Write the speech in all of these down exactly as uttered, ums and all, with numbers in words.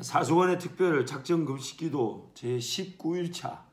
사수관의 특별 작정 금식기도 제십구 일차.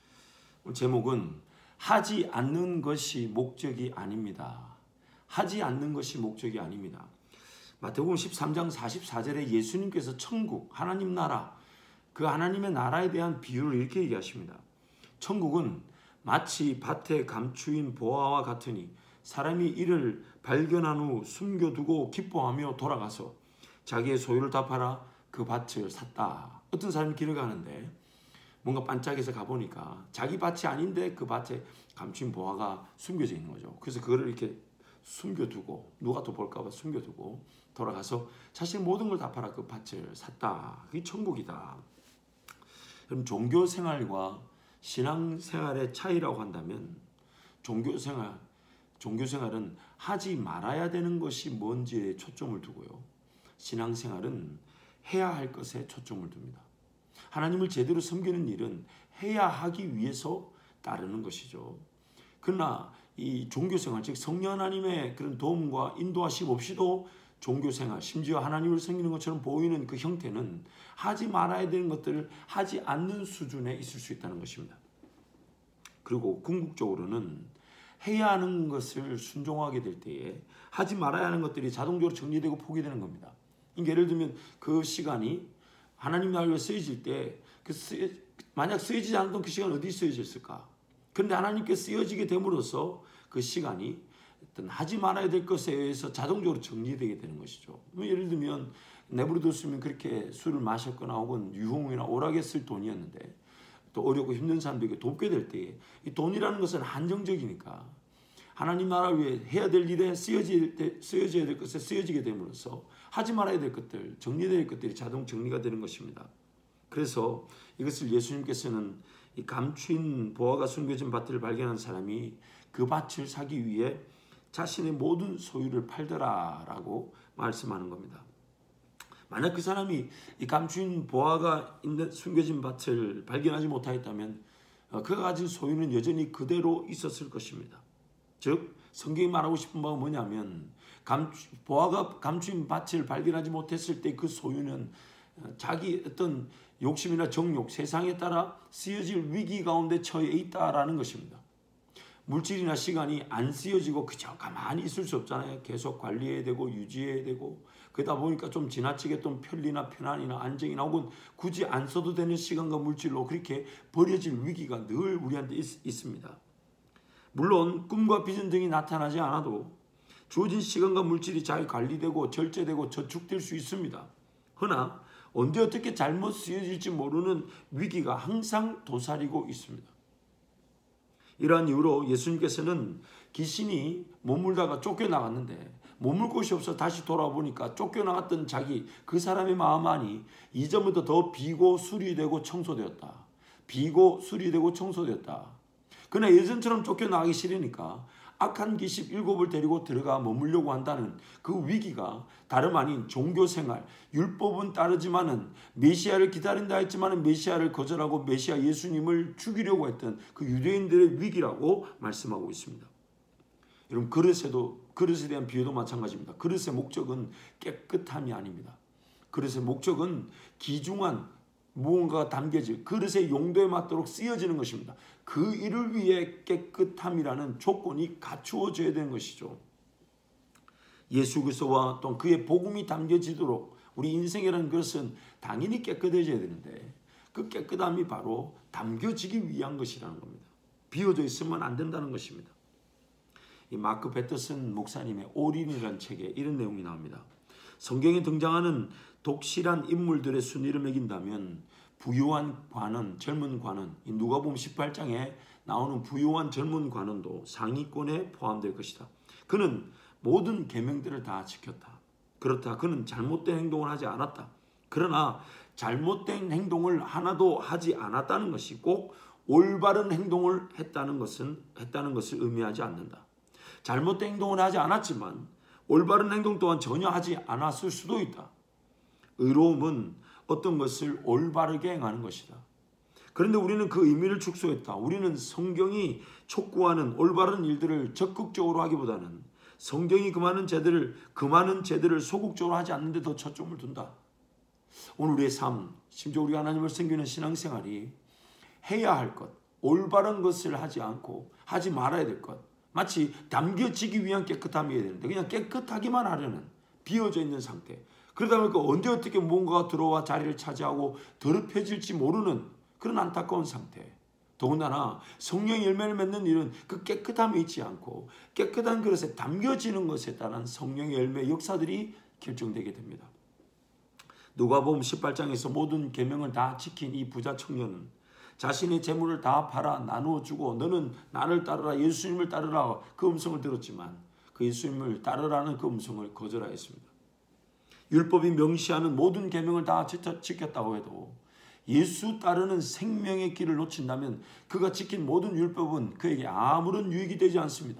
제목은 하지 않는 것이 목적이 아닙니다. 하지 않는 것이 목적이 아닙니다. 마태복음 십삼 장 사십사 절에 예수님께서 천국, 하나님 나라, 그 하나님의 나라에 대한 비유를 이렇게 얘기하십니다. 천국은 마치 밭에 감추인 보화와 같으니 사람이 이를 발견한 후 숨겨두고 기뻐하며 돌아가서 자기의 소유를 다 팔아 그 밭을 샀다. 어떤 사람이 길을 가는데 뭔가 반짝해서 가보니까 자기 밭이 아닌데 그 밭에 감춘 보화가 숨겨져 있는 거죠. 그래서 그거를 이렇게 숨겨두고 누가 또 볼까봐 숨겨두고 돌아가서 자신 모든 걸 다 팔아 그 밭을 샀다. 그게 천국이다. 그럼 종교 생활과 신앙 생활의 차이라고 한다면 종교 생활, 종교 생활은 하지 말아야 되는 것이 뭔지에 초점을 두고요. 신앙 생활은 해야 할 것에 초점을 둡니다. 하나님을 제대로 섬기는 일은 해야 하기 위해서 따르는 것이죠. 그러나 이 종교생활, 즉 성령 하나님의 그런 도움과 인도하심 없이도 종교생활, 심지어 하나님을 섬기는 것처럼 보이는 그 형태는 하지 말아야 되는 것들을 하지 않는 수준에 있을 수 있다는 것입니다. 그리고 궁극적으로는 해야 하는 것을 순종하게 될 때에 하지 말아야 하는 것들이 자동적으로 정리되고 포기되는 겁니다. 예를 들면 그 시간이 하나님 나라에 쓰여질 때 그 만약 쓰여지지 않았던 그 시간 어디 쓰여졌을까? 그런데 하나님께 쓰여지게 됨으로써 그 시간이 어떤 하지 말아야 될 것에 의해서 자동적으로 정리되게 되는 것이죠. 예를 들면 내버려뒀으면 그렇게 술을 마셨거나 혹은 유흥이나 오락에 쓸 돈이었는데 또 어렵고 힘든 사람들에게 돕게 될 때에 이 돈이라는 것은 한정적이니까 하나님 나라 위해 해야 될 일에 쓰여질 때, 쓰여져야 될 것에 쓰여지게 됨으로써 하지 말아야 될 것들, 정리될 것들이 자동 정리가 되는 것입니다. 그래서 이것을 예수님께서는 이 감추인 보화가 숨겨진 밭을 발견한 사람이 그 밭을 사기 위해 자신의 모든 소유를 팔더라라고 말씀하는 겁니다. 만약 그 사람이 이 감추인 보화가 있는 숨겨진 밭을 발견하지 못하였다면 그가 가진 소유는 여전히 그대로 있었을 것입니다. 즉 성경이 말하고 싶은 바가 뭐냐면 감추, 보화가 감추인 밭을 발견하지 못했을 때 그 소유는 자기 어떤 욕심이나 정욕, 세상에 따라 쓰여질 위기 가운데 처해 있다라는 것입니다. 물질이나 시간이 안 쓰여지고 그저 가만히 있을 수 없잖아요. 계속 관리해야 되고 유지해야 되고 그러다 보니까 좀 지나치게 좀 편리나 편안이나 안정이나 혹은 굳이 안 써도 되는 시간과 물질로 그렇게 버려질 위기가 늘 우리한테 있, 있습니다. 물론 꿈과 비전 등이 나타나지 않아도 주어진 시간과 물질이 잘 관리되고 절제되고 저축될 수 있습니다. 허나 언제 어떻게 잘못 쓰여질지 모르는 위기가 항상 도사리고 있습니다. 이러한 이유로 예수님께서는 귀신이 머물다가 쫓겨나갔는데 머물 곳이 없어 다시 돌아보니까 쫓겨나갔던 자기 그 사람의 마음 안이 이전부터 더 비고 수리되고 청소되었다. 비고 수리되고 청소되었다. 그러나 예전처럼 쫓겨나가기 싫으니까 악한 귀신 일곱을 데리고 들어가 머물려고 한다는 그 위기가 다름 아닌 종교생활, 율법은 따르지만은 메시아를 기다린다 했지만은 메시아를 거절하고 메시아 예수님을 죽이려고 했던 그 유대인들의 위기라고 말씀하고 있습니다. 여러분 그릇에도 그릇에 대한 비유도 마찬가지입니다. 그릇의 목적은 깨끗함이 아닙니다. 그릇의 목적은 귀중한 무언가가 담겨질 그릇의 용도에 맞도록 쓰여지는 것입니다. 그 일을 위해 깨끗함이라는 조건이 갖추어져야 되는 것이죠. 예수 그리스도와 또 그의 복음이 담겨지도록 우리 인생이라는 것은 당연히 깨끗해져야 되는데 그 깨끗함이 바로 담겨지기 위한 것이라는 겁니다. 비워져 있으면 안 된다는 것입니다. 이 마크 베터슨 목사님의 올인이라는 책에 이런 내용이 나옵니다. 성경에 등장하는 독실한 인물들의 순위를 매긴다면 부유한 관원, 젊은 관원, 누가복음 십팔 장에 나오는 부유한 젊은 관원도 상위권에 포함될 것이다. 그는 모든 계명들을 다 지켰다. 그렇다. 그는 잘못된 행동을 하지 않았다. 그러나 잘못된 행동을 하나도 하지 않았다는 것이 꼭 올바른 행동을 했다는 것은 했다는 것을 의미하지 않는다. 잘못된 행동을 하지 않았지만 올바른 행동 또한 전혀 하지 않았을 수도 있다. 의로움은 어떤 것을 올바르게 행하는 것이다. 그런데 우리는 그 의미를 축소했다. 우리는 성경이 촉구하는 올바른 일들을 적극적으로 하기보다는 성경이 그 많은 죄들을 그 많은 죄들을 소극적으로 하지 않는 데 더 초점을 둔다. 오늘 우리의 삶, 심지어 우리가 하나님을 섬기는 신앙생활이 해야 할 것, 올바른 것을 하지 않고 하지 말아야 될 것, 마치 담겨지기 위한 깨끗함이어야 되는데 그냥 깨끗하기만 하려는 비어져 있는 상태. 그러다 보니까 언제 어떻게 뭔가가 들어와 자리를 차지하고 더럽혀질지 모르는 그런 안타까운 상태. 더군다나 성령의 열매를 맺는 일은 그 깨끗함이 있지 않고 깨끗한 그릇에 담겨지는 것에 따른 성령의 열매 역사들이 결정되게 됩니다. 누가복음 십팔 장에서 모든 계명을 다 지킨 이 부자 청년은 자신의 재물을 다 팔아 나누어 주고 너는 나를 따르라, 예수님을 따르라 그 음성을 들었지만 그 예수님을 따르라는 그 음성을 거절하였습니다. 율법이 명시하는 모든 계명을 다 지켰다고 해도 예수 따르는 생명의 길을 놓친다면 그가 지킨 모든 율법은 그에게 아무런 유익이 되지 않습니다.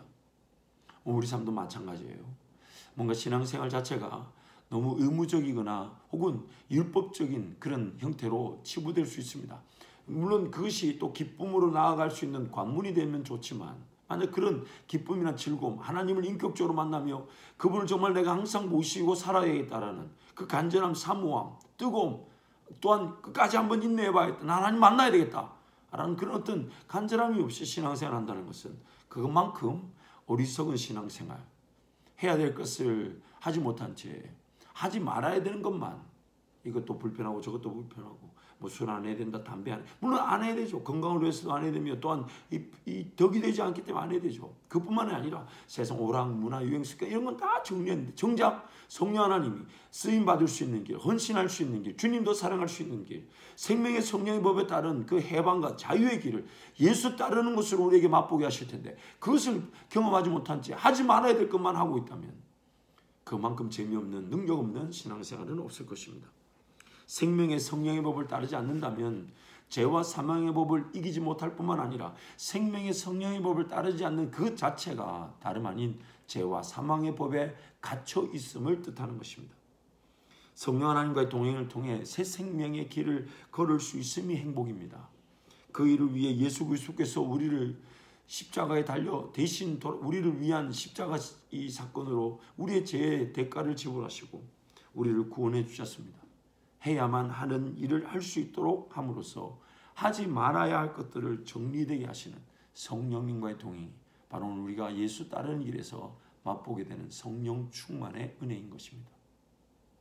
우리 삶도 마찬가지예요. 뭔가 신앙생활 자체가 너무 의무적이거나 혹은 율법적인 그런 형태로 치부될 수 있습니다. 물론 그것이 또 기쁨으로 나아갈 수 있는 관문이 되면 좋지만 만약 그런 기쁨이나 즐거움, 하나님을 인격적으로 만나며 그분을 정말 내가 항상 모시고 살아야겠다라는 그 간절함, 사모함, 뜨거움, 또한 끝까지 한번 인내해봐야겠다, 나 하나님 만나야 되겠다 라는 그런 어떤 간절함이 없이 신앙생활을 한다는 것은 그것만큼 어리석은 신앙생활, 해야 될 것을 하지 못한 채 하지 말아야 되는 것만, 이것도 불편하고 저것도 불편하고 뭐 술 안 해야 된다, 담배 안 해. 물론 안 해야 되죠. 건강을 위해서도 안 해야 되며 또한 이, 이 덕이 되지 않기 때문에 안 해야 되죠. 그뿐만이 아니라 세상 오락, 문화, 유행, 습관 이런 건 다 정리했는데 정작 성령 하나님이 쓰임 받을 수 있는 길, 헌신할 수 있는 길, 주님도 사랑할 수 있는 길, 생명의 성령의 법에 따른 그 해방과 자유의 길을 예수 따르는 것으로 우리에게 맛보게 하실 텐데 그것을 경험하지 못한 채 하지 말아야 될 것만 하고 있다면 그만큼 재미없는, 능력 없는 신앙생활은 없을 것입니다. 생명의 성령의 법을 따르지 않는다면 죄와 사망의 법을 이기지 못할 뿐만 아니라 생명의 성령의 법을 따르지 않는 그 자체가 다름 아닌 죄와 사망의 법에 갇혀 있음을 뜻하는 것입니다. 성령 하나님과의 동행을 통해 새 생명의 길을 걸을 수 있음이 행복입니다. 그 일을 위해 예수 그리스도께서 우리를 십자가에 달려 대신 우리를 위한 십자가 이 사건으로 우리의 죄의 대가를 지불하시고 우리를 구원해 주셨습니다. 해야만 하는 일을 할 수 있도록 함으로써 하지 말아야 할 것들을 정리되게 하시는 성령님과의 동행이 바로 우리가 예수 따르는 길에서 맛보게 되는 성령 충만의 은혜인 것입니다.